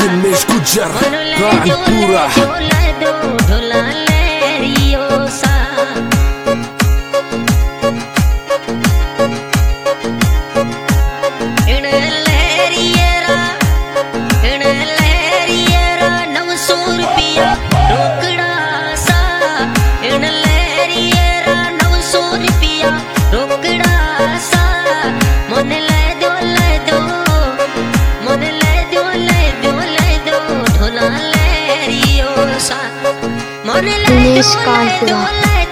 दिनेश गुज्जर कानपुरा दिनेश कानपुरा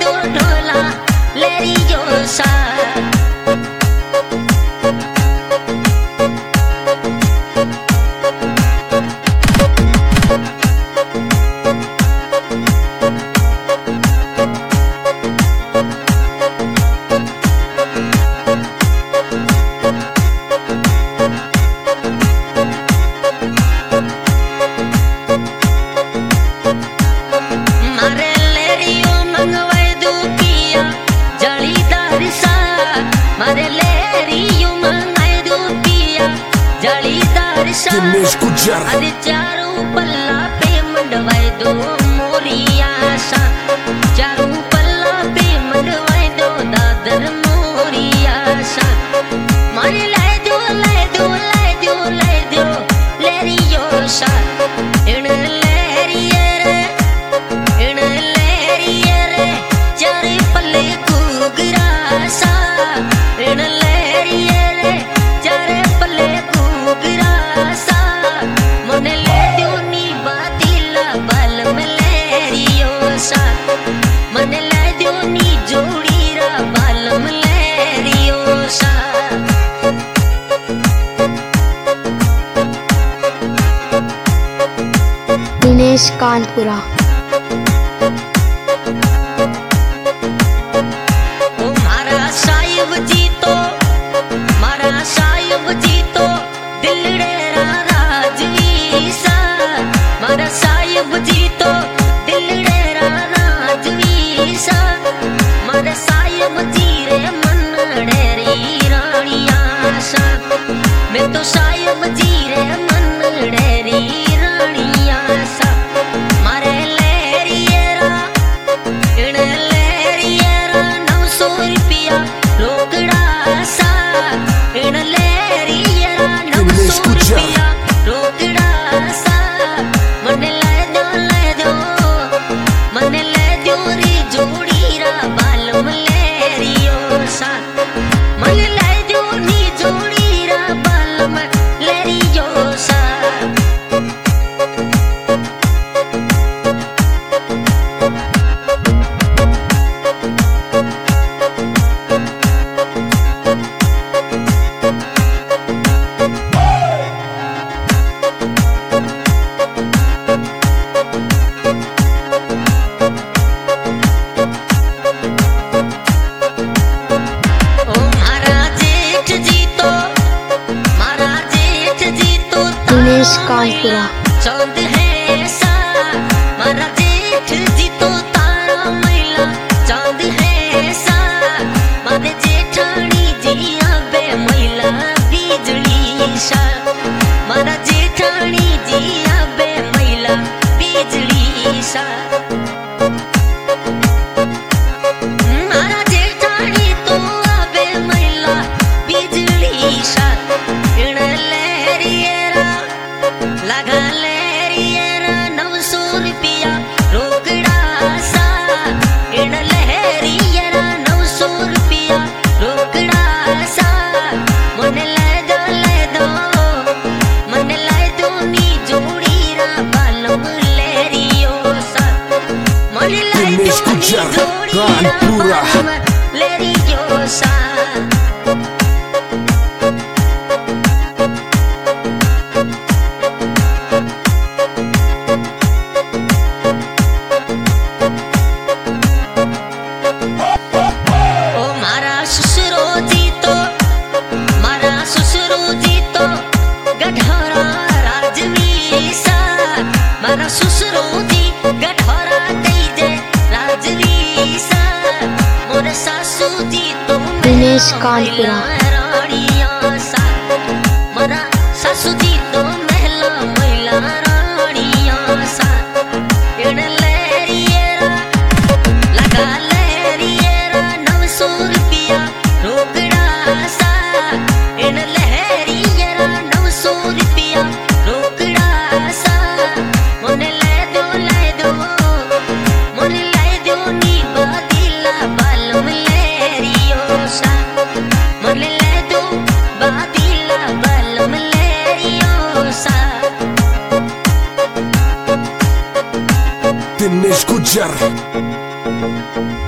दिनेश गुज्जर अरे चारों पल्ला पे मंडवाए दो मोरिया सा, चारों पल्ला पे मंडवाए दो दादर मोरिया सा। मारे लाए दो लाए दो लाए दो लाए दो लेरियो सा। इन लेरिये रे चारे पल्ले घूगरा सा। इन लेरिये रे चारे पल्ले घूगरा सा। मन ले दो नी बातिला बाल मलेरियो सा। मन ले दो नी जोड़ीरा बाल मलेरियो सा। दिनेश कानपुरा मारा साहिब जी तो दिलड़े राजवी सा। मारा साहिब जी तो दिलड़े राजवी सा। मारा साहिब जी रे मनड़े री रानिया सा। मैं तो साहिब जी रे मनड़े री रानिया सा। मारे लेरियरा इन लेरियरा 900 रुपया रोकड़ा सा। इन लेरियरा 900 रुपया रोकड़ा सा। मन ले दो मन ले दो रे जोड़ीरा बाल मलेरियो सा। मन ले दो नी जोड़ीरा बाल मलेरियो सा। दिनेश कानपुरा चांद है सा। मारा जेठ जी तो तारा मैला चांद है सा। मारे जेठानी जी आबे मैला बिजली सा। मारा जेठानी जी आबे मैला बिजली सा। मारा जेठानी तो आबे मैला बिजली सा। इन लेरियरा लगा लेरियरा 900 रुपया रोकड़ा सा। इन लेरियरा 900 रुपया रोकड़ा सा। मन ले दो मन ले दो नी जोड़ीरा बालम लेरियो सा। मन ले दिनेश दो नी गुज्जर जोड़ीरा कानपुरा बालम लेरियो सा। ससुरो जी तो गठौरा राजवी सा। मारा ससुरो जी गठौरा दई जे राजवी सा। मोर सासू जी तो दिनेश कानपुरा रानिया सा। मारा सासू जी तो महला महिला दिया रोकड़ा सा मन ले दो मन ले दो नी बादिला बालम लेरियो सा मन ले दो बादिला बालम लेरियो सा Dinesh Gujjar